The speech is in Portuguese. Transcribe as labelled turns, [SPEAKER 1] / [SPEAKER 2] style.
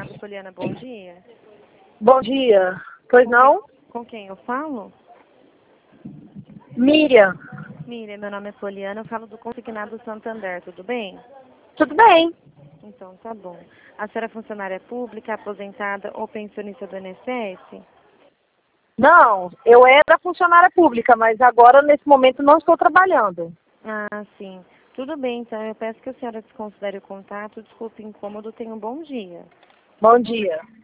[SPEAKER 1] Consignado, Poliana, bom dia.
[SPEAKER 2] Bom dia. Pois não?
[SPEAKER 1] Com quem eu falo?
[SPEAKER 2] Miriam.
[SPEAKER 1] Miriam, meu nome é Poliana, eu falo do Consignado Santander, tudo bem?
[SPEAKER 2] Tudo bem?
[SPEAKER 1] Então, tá bom. A senhora é funcionária pública, aposentada ou pensionista do INSS?
[SPEAKER 2] Não, eu era funcionária pública, mas agora, nesse momento, não estou trabalhando.
[SPEAKER 1] Ah, sim. Tudo bem, então eu peço que a senhora desconsidere o contato. Desculpe o incômodo, tenha um bom dia.
[SPEAKER 2] Bom dia.